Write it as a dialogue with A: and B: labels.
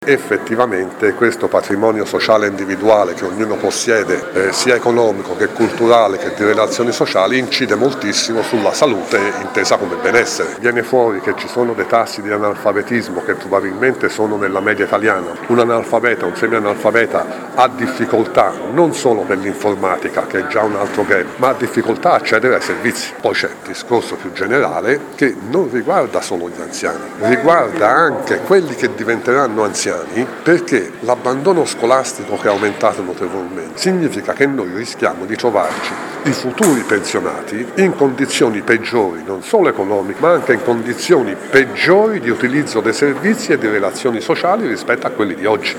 A: Effettivamente questo patrimonio sociale individuale che ognuno possiede, sia economico che culturale che di relazioni sociali, incide moltissimo sulla salute intesa come benessere. Viene fuori che ci sono dei tassi di analfabetismo che probabilmente sono nella media italiana. Un analfabeta, un semi-analfabeta ha difficoltà non solo per l'informatica, che è già un altro game, ma ha difficoltà a accedere ai servizi. Poi c'è il discorso più generale che non riguarda solo gli anziani, riguarda anche quelli che diventeranno anziani, perché l'abbandono scolastico che è aumentato notevolmente significa che noi rischiamo di trovarci i futuri pensionati in condizioni peggiori, non solo economiche, ma anche in condizioni peggiori di utilizzo dei servizi e di relazioni sociali rispetto a quelli di oggi.